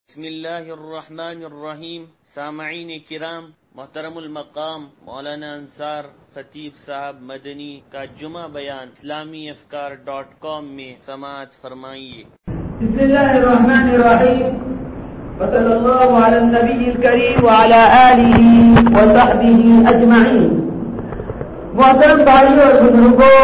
بسم اللہ الرحمن الرحیم. سامعین کرام، محترم المقام مولانا انصار خطیب صاحب مدنی کا جمعہ بیان اسلامیافکار.com میں سماعت فرمائیے. بسم اللہ الرحمن الرحیم. وصلی اللہ علی النبی الکریم وعلی آلہ وصحبہ اجمعین. محترم بھائیوں اور بزرگوں،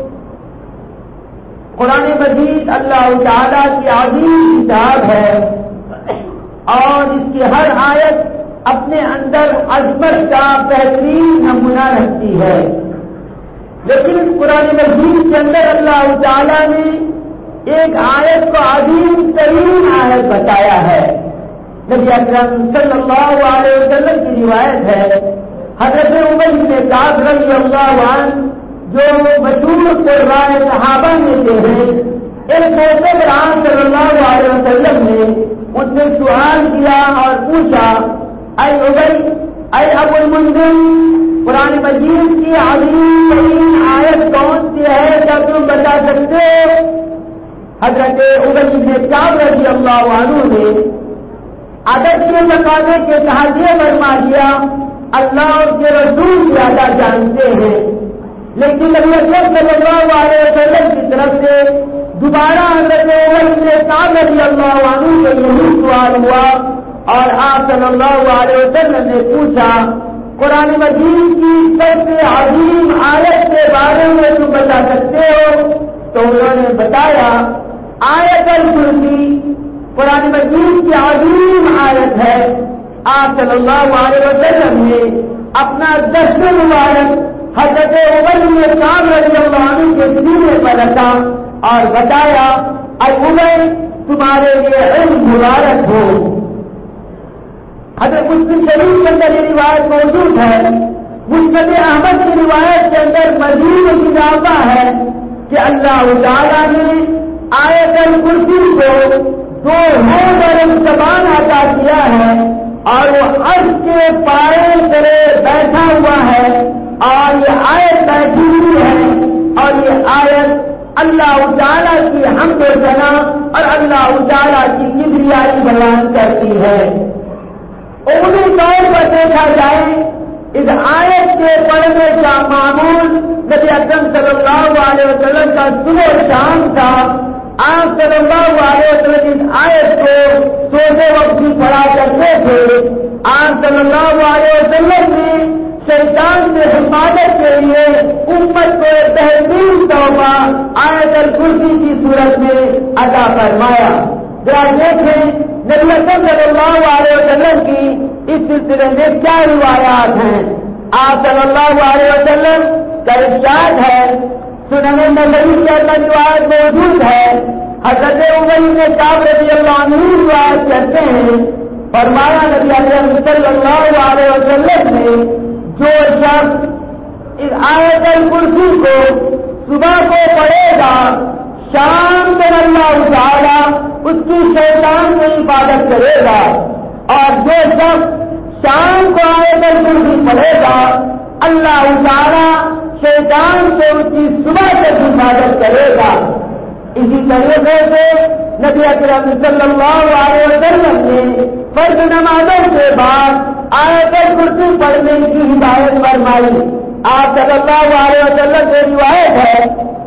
قرآن مجید اللہ تعالیٰ کی عظیم کتاب ہے اور اس کی ہر آیت اپنے اندر عظمت کا بہترین نمونہ رکھتی ہے. لیکن قرآن مجید کے اندر اللہ تعالیٰ نے ایک آیت کو عظیم ترین آیت بتایا ہے. نبی اکرم صلی اللہ علیہ وسلم کی روایت ہے، حضرت عمر بن کعب رضی اللہ عنہ جو مشہور قراء صحابہ میں سے ہیں، ایک موقع پر آپ صلی اللہ علیہ وسلم نے ان سے سوال کیا اور پوچھا، اے عمر، اے ابو المنذر، قرآن مجید کی عظیم ترین آیت کون سی ہے، کیا تم بتا سکتے ہو؟ حضرت عمر بن کعب رضی اللہ عنہ نے ادب کے مقابلے کے تحت یہ فرما دیا، اللہ اور کے رسول زیادہ جانتے ہیں. لیکن نبی اکرم صلی اللہ علیہ وسلم کی طرف سے دوبارہ حضرت عمر بن کعب رضی اللہ عنہ سے یہی سوال ہوا اور آپ صلی اللہ علیہ وسلم نے پوچھا، قرآن مجید کی سب سے عظیم آیت کے بارے میں تم بتا سکتے ہو؟ تو انہوں نے بتایا، آیت الکرسی قرآن مجید کی عظیم آیت ہے. آپ صلی اللہ علیہ وسلم نے اپنا دست مبارک حضرت عمر بن کعب رضی اللہ عنہ کے سینے پر رکھا اور بتایا، اے عمر، تمہارے لیے علم مبارک ہو. حضرت مسلم شریف کے اندر یہ روایت موجود ہے. مسند احمد کی روایت کے اندر مزید اضافہ ہے کہ اللہ تعالیٰ نے آیت الکرسی کو دو ہونٹ اور ایک زبان عطا کیا ہے اور وہ عرش کے پائے کرے بیٹھا ہوا ہے اور یہ آیت بیٹھی ہوئی ہے اور یہ آیت اللہ تعالیٰ کی حمد و ثنا اور اللہ تعالیٰ کی کبریائی بیان کرتی ہے. عمومی طور پر دیکھا جائے، اس آیت کے پڑھنے کا معمول نبی اکرم صلی اللہ علیہ وسلم کا صبح و شام تھا. آپ صلی اللہ علیہ وسلم اس آیت کو سوتے وقت بھی پڑھا کرتے تھے. آپ صلی اللہ علیہ وسلم نے شیطان سے حفاظت کے لیے امت کو ایک بہترین تحفہ آیت الکرسی کی صورت میں عطا فرمایا. ذرا دیکھیں نبی اکرم صلی اللہ علیہ وسلم کی اس سلسلے میں کیا روایات ہیں. آپ صلی اللہ علیہ وسلم کا ارشاد ہے، سنن نبوی کے اندر روایت موجود ہے، حضرت عمر بن کعب رضی اللہ عنہ روایت کرتے ہیں، فرمایا نبی اکرم صلی اللہ علیہ وسلم نے، جو شخص اس آیت الکرسی کو صبح کو پڑھے گا، شام کو اللہ تعالیٰ اس کی شیطان سے حفاظت کرے گا، اور جو شخص شام کو آیت الکرسی پڑھے گا، اللہ تعالیٰ شیطان سے اس کی صبح سے حفاظت کرے گا. اسی طریقے سے نبی اکرم صلی اللہ علیہ وسلم نے فرض نمازوں کے بعد آیت الکرسی پڑھنے کی ہدایت فرمائی. آپ صلی اللہ علیہ وسلم سے روایت ہے،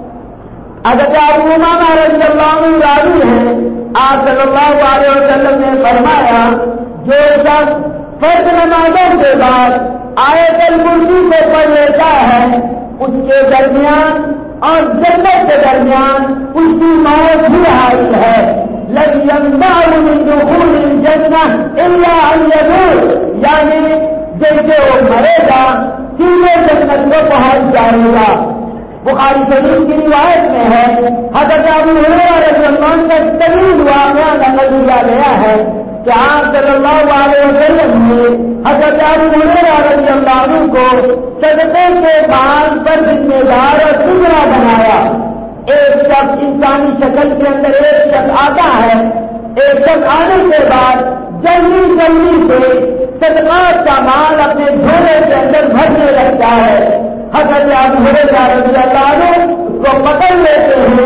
حضرت ابو امامہ رضی اللہ عنہ راوی ہیں، آپ صلی اللہ علیہ وسلم نے فرمایا، جو شخص فرض نمازوں کے بعد آیت الکرسی کو پڑھ لیتا ہے، اس کے درمیان اور جنت کے درمیان اس کی موت بھی حائل ہے. لن يمنعه من دخول الجنة إلا أن يموت، یعنی جیسے وہ مرے گا سیدھے جنت کو پہنچ جائے گا. بخاری شریف کی روایت میں ہے، حضرت ابو ہریرہ رضی اللہ عنہ کا طویل واقعہ نقل کیا گیا ہے کہ آپ صلی اللہ علیہ وسلم نے حضرت ابو ہریرہ رضی اللہ عنہ کو صدقے کے بعد پر ذمہ دار اور ٹکڑا بنایا. ایک شخص انسانی شکل کے اندر ایک شخص آتا ہے، ایک شخص آنے کے بعد جلدی جلدی سے صدقات کا مال اپنے جھولے کے اندر بھرنے لگتا ہے. حضرت ابو ہریرہ رضی اللہ عنہ کو پکڑ لیتے ہیں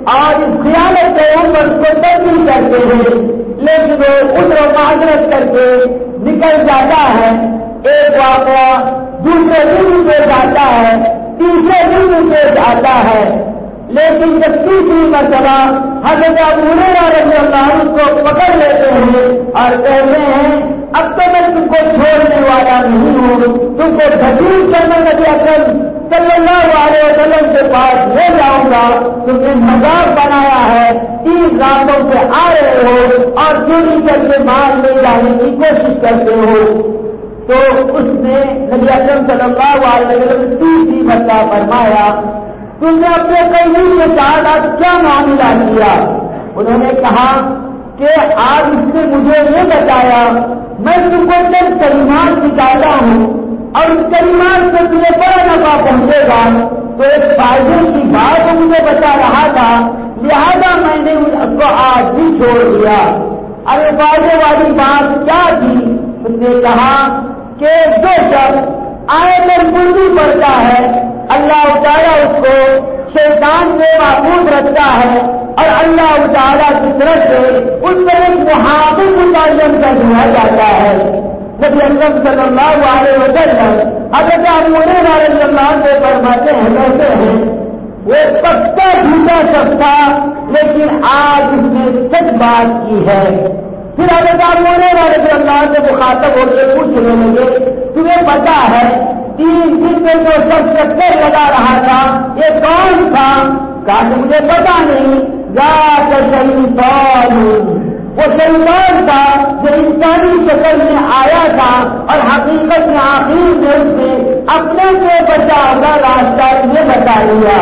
اور اس خیالت کے اوپر کو تبدیل کرتے ہیں، لیکن وہ عذر و معذرت کر کے نکل جاتا ہے۔ ایک واقعہ دوسرے دن سے جاتا ہے، تیسرے دن سے جاتا ہے، لیکن جب تیسری مرتبہ حضرت ابو ہریرہ رضی اللہ عنہ کو پکڑ لیتے ہیں اور کہتے ہیں اب تو میں تم کو چھوڑنے والا نہیں ہوں، تم کو دھکیل کر میں نبی اکرم صلی اللہ علیہ وسلم کے پاس لے جاؤں گا، تم نے مذاق بنایا ہے، 3 راتوں سے آ رہے ہو اور چوری کر کے مال لے جانے کی کوشش کرتے ہو۔ تو اس نے نبی اکرم صلی اللہ علیہ وسلم تیسری مرتبہ فرمایا تم نے اپنے قریب کے ساتھ آج کیا معاملہ کیا؟ انہوں نے کہا کہ آج اس نے مجھے یہ بتایا میں تم کو چند کلمات سکھاتا ہوں اور اس کلمات سے تمہیں بڑا نفع پہنچے گا، تو ایک فائدے کی بات وہ مجھے بتا رہا تھا، لہذا میں نے اس کو آج بھی چھوڑ دیا۔ ارے فائدے والی بات کیا تھی؟ اس نے کہا کہ جو شخص آیت الکرسی پڑھتا ہے اللہ تعالیٰ اس کو شیطان سے محفوظ رکھتا ہے اور اللہ تعالیٰ کی طرف سے اس پر ایک محافظ متعین کر دیا جاتا ہے۔ نبی اکرم صلی اللہ علیہ وسلم حضرت ابو ہریرہ رضی اللہ عنہ سے فرماتے ہیں کہتے ہیں وہ پکا جھوٹا شخص تھا لیکن آج اس نے سچ بات کی ہے۔ پھر حضرت ابو ہریرہ رضی اللہ عنہ سے مخاطب ہو کے پوچھنے لگے تمہیں پتا ہے 3 دن میں جو شخص چکر لگا رہا تھا یہ کون تھا؟ کہا کہ مجھے پتا نہیں، ذات شیطان، وہ شیطان تھا جو انسانی شکل میں آیا تھا اور حقیقت میں آخر میں اس نے اپنے سے بچاؤ کا راستہ یہ بتا لیا۔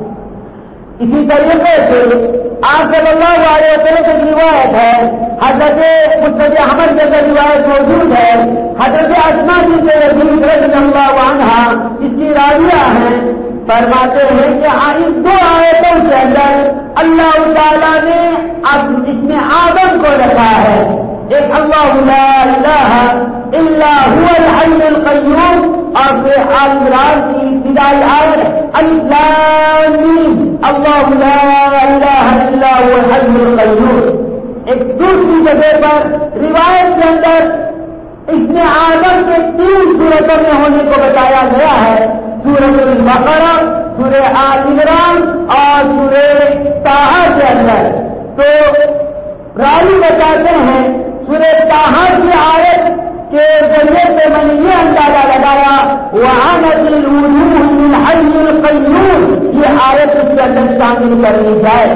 اسی طریقے سے آپ صلی اللہ علیہ وسلم کی روایت ہے، حضرت مسند احمد کے روایت موجود ہے، حضرت اسماء بنت یزید رضی اللہ عنہا اس کی راویہ ہیں، فرماتے ہیں کہ ان 2 آیتوں کے اندر اللہ تعالیٰ نے اس میں آدم کو رکھا ہے، ایک اللہ لا الہ الا هو الحی القیوم اور پھر آل عمران کی ابتدائی آیت الف لام میم اللہ لا الہ الا هو الحی القیوم۔ ایک دوسری جگہ پر روایت کے اندر اس نے آدم کے 3 صورتوں میں ہونے کو بتایا گیا ہے، سورۃ البقرہ، سورہ آل عمران اور سورہ طٰہٰ کے اندر۔ تو راوی بتاتے ہیں سورہ طٰہٰ کی آیت کے ذریعے سے میں نے یہ اندازہ لگایا وَعَنَتِ الْوُجُوهُ لِلْحَيِّ الْقَيُّومِ، یہ آیت اس کے اندر شامل کر لی جائے۔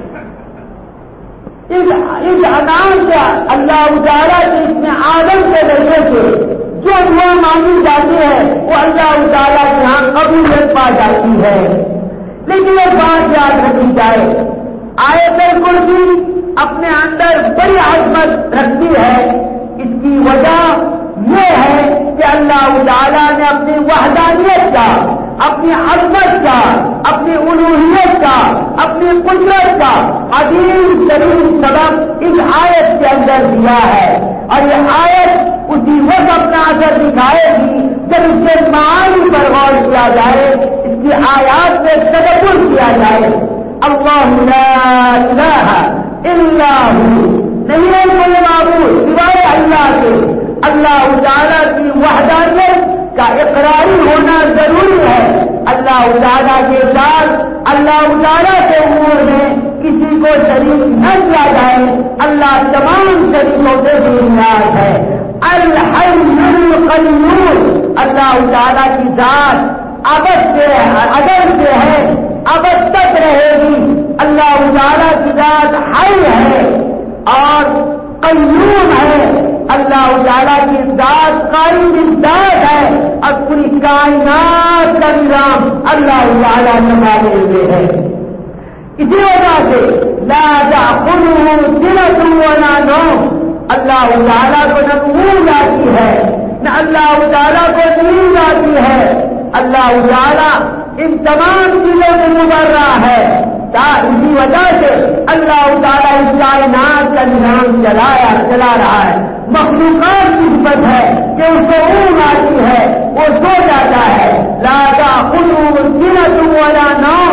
اس انعام سے اللہ تعالیٰ کے اس میں آدم کے ذریعے سے جو دعا مانگی جاتی ہے وہ اللہ تعالیٰ کے یہاں قبولیت پا جاتی ہے۔ لیکن ایک بات یاد رکھی جائے، آیت الکرسی اپنے اندر بڑی عظمت رکھتی ہے، اس کی وجہ یہ ہے کہ اللہ تعالیٰ نے اپنی وحدانیت کا، اپنی عظمت کا، اپنی الوہیت کا، اپنی قدرت کا عظیم ترین سبب اس آیت کے اندر دیا ہے، اور یہ آیت اسی وقت اپنا اثر دکھائے گی جب اس کے معانی پر غور کیا جائے، اس کی آیات سے تدبر کیا جائے۔ اللہ لا الہ الا ہو، نہیں ہے کوئی معبود سوائے اللہ کے۔ اللہ تعالیٰ کی وحدانیت کا اقراری ہونا ضروری ہے۔ اللہ تعالیٰ کے ساتھ اللہ تعالیٰ کے امور میں کسی کو شریک نہ کیا جائے، اللہ تمام شریکوں سے بنیاد ہے۔ الحی القیوم، اللہ تعالیٰ کی ذات ابد سے ہے، ابد تک رہے گی۔ اللہ تعالیٰ کی ذات حی ہے اور قیوم ہے، اللہ تعالیٰ کی ذات قائم ذات ہے اور پوری کائنات کا نظام اللہ تعالیٰ سنبھالے ہوئے ہے۔ اسی وجہ سے لا تأخذه سنة ولا نوم، اللہ تعالیٰ کو نہ نیند آتی ہے نہ اللہ تعالیٰ کو نیند آتی ہے۔ اللہ تعالیٰ ان تمام چیزوں سے مبرہ ہے، اسی وجہ سے اللہ تعالیٰ اس کائنات کا نظام چلا رہا ہے۔ مخلوقات کی صفت ہے کہ اس کو اونگ آتی ہے، وہ سو جاتا ہے۔ لا تأخذه سنة ولا نوم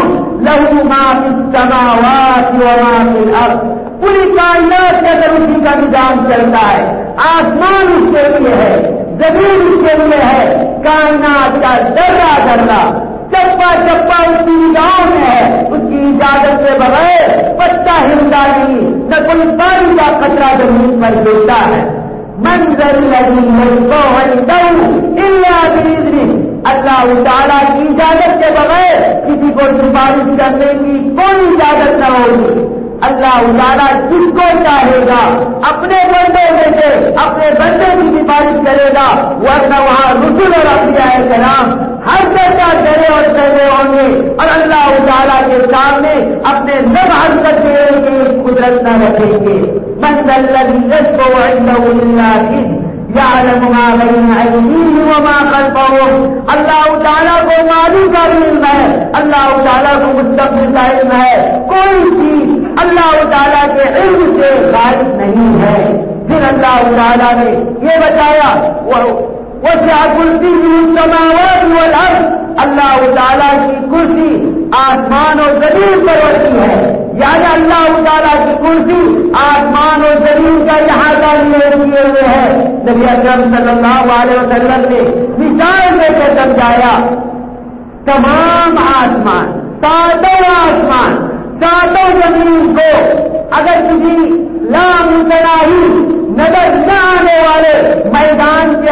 لہو ما فی السماوات وما فی الارض، پوری کائنات کے اندر اسی کا نظام چلتا ہے، آسمان اس کے لیے ہے، زمین اس کے لیے ہے، کائنات کا ذرہ ذرہ چپا چپا اس کی نگاہوں میں ہے، اس کی اجازت کے بغیر پتا ہلتا نہیں، نہ کوئی پانی کا قطرہ زمین پر گرتا ہے۔ منظر الذی یشفع عنده الا باذنہ، اللہ تعالیٰ کی اجازت کے بغیر کسی کو سفارش کرنے کی کوئی اجازت نہ ہوگی۔ اللہ تعالیٰ جس کو چاہے گا اپنے بندوں میں سے اپنے بندے کی سفارش کرے گا، ورنہ وہاں رسول اور انبیاء کرام ہر جگہ ڈرے اور ڈرے ہوں گے اور اللہ تعالیٰ کے سامنے اپنے نب حرکت کی قدرت نہ رکھیں گے۔ من ذا الذی یشفع عنده الا باذنہ یعلم ما بین ایدیہم وما خلفہم، اللہ تعالیٰ کو ماضی کا علم ہے، اللہ تعالیٰ کو مستقبل کا علم ہے، کوئی چیز اللہ تعالیٰ کے علم سے غائب نہیں ہے۔ پھر اللہ تعالیٰ نے یہ بتایا وسع کرسیہ السماوات والارض، اللہ تعالیٰ کی کرسی آسمان و زمین پر ہوتی ہے، یعنی اللہ تعالیٰ کی کرسی آسمان و زمین کا احاطہ لیے ہوئے ہے۔ نبی اکرم صلی اللہ علیہ وسلم نے مثال دے کے سمجھایا، تمام آسمان، ساتوں آسمان، ساتوں زمین کو اگر کسی لامتناہی نظر نہ آنے والے میدان کے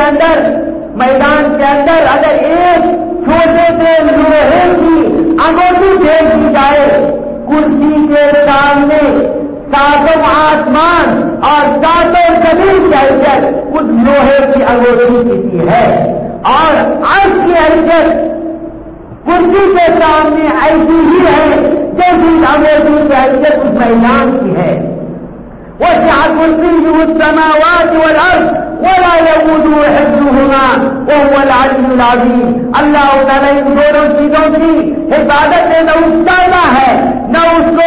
اندر اگر ایک چھوٹے سے لوہے کی انگوٹھی پھینک دی جائے، کرسی کے سامنے ساتوں آسمان اور ساتوں زمین کی حیثیت اس لوہے کی انگوٹھی کسی ہے، اور عرش کی حیثیت کرسی کے سامنے ایسی ہی ہے جیسی انگوٹھی کی حیثیت اس میدان کی ہے۔ وسع کرسیہ السماوات والارض ولا يؤوده حفظهما وهو العلی العظیم، اللہ تعالیٰ ان دونوں چیزوں کی حفاظت میں نہ اکساتا ہے، نہ اس کو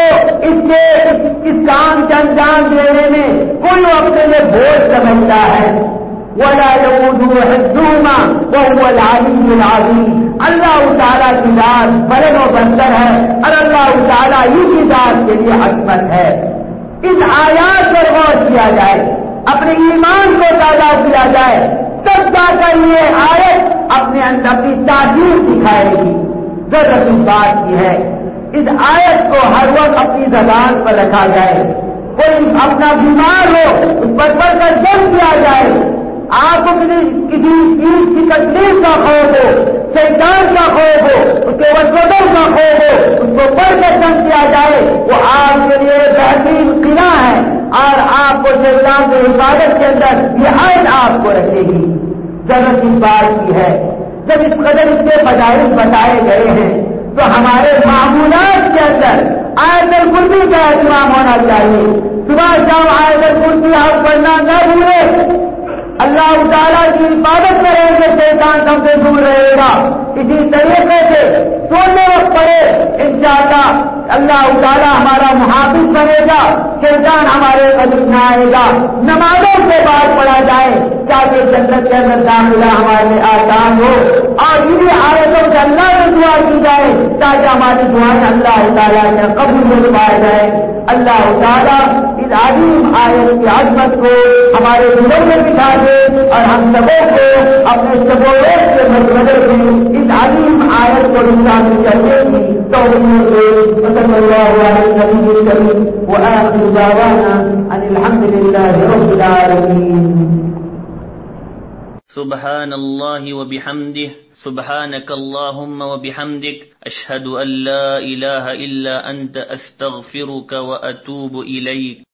اس کام کے انجام دینے میں کوئی اپنے لیے بوجھ سمجھتا ہے۔ ولا يؤوده حفظهما وهو العلی العظیم، اللہ تعالیٰ کی ذات بلند و بستر ہے اور اللہ تعالیٰ ہی کی ذات کے لیے عظمت ہے۔ اس آیات پر غور کیا جائے، اپنے ایمان کو تازہ کیا جائے، تب جا کر یہ آیت اپنے اندر اپنی تاثیر دکھائے گی۔ ضرورت اس بات کی ہے اس آیت کو ہر وقت اپنی زبان پر رکھا جائے، کوئی اپنا بیمار ہو اس پر پڑھ کر جم کیا جائے، آپ کو کسی چیز کی تکلیف کا خوف ہو، شیطان کا خوف ہو، اس کے وسوسوں کا خوف ہو، اس کو پڑھ کر جم کیا جائے، وہ آپ کے لیے بہترین قلعہ ہے اور آپ کو شیطان کی حفاظت کے اندر یہ آیت آپ کو رکھے گی۔ ضرورت اس بات کی ہے جب اس قدر اس کے فضائل بتائے گئے ہیں تو ہمارے معمولات کے اندر آیت الکرسی کا اہتمام ہونا چاہیے۔ صبح شام آیت الکرسی آپ پڑھنا نہ بھولیں، اللہ تعالیٰ کی حفاظت میں رہیں گے، شیطان ہم سے دور رہے گا۔ اسی طریقے سے سونے وقت پڑے انشاءاللہ اللہ تعالیٰ ہمارا محافظ بنے گا، شیطان ہمارے قریب نہ آئے گا۔ نمازوں کے بعد پڑھا جائے تاکہ جنت کے اندر داخلہ ہمارے لیے آسان ہو، اور انہیں آیتوں سے اللہ سے دعا کی جائے تاکہ ہماری دعائیں اللہ تعالیٰ سے قبول پائے جائے۔ اللہ تعالیٰ اس عظیم آیت کی عظمت کو ہمارے دلوں میں بٹھا دے اور ہم سبوں کو اپنے سبوت کے مدد میں اس عظیم آیت کو شامل کرنے کی توفیق دے۔ صلی اللہ علیہ وسلم وآخر دعوانا ان الحمد للہ رب العالمین۔ سبحان اللہ وبحمدہ، سبحانک اللہم وبحمدک، اشہد ان لا الہ الا انت، استغفرک واتوب الیک۔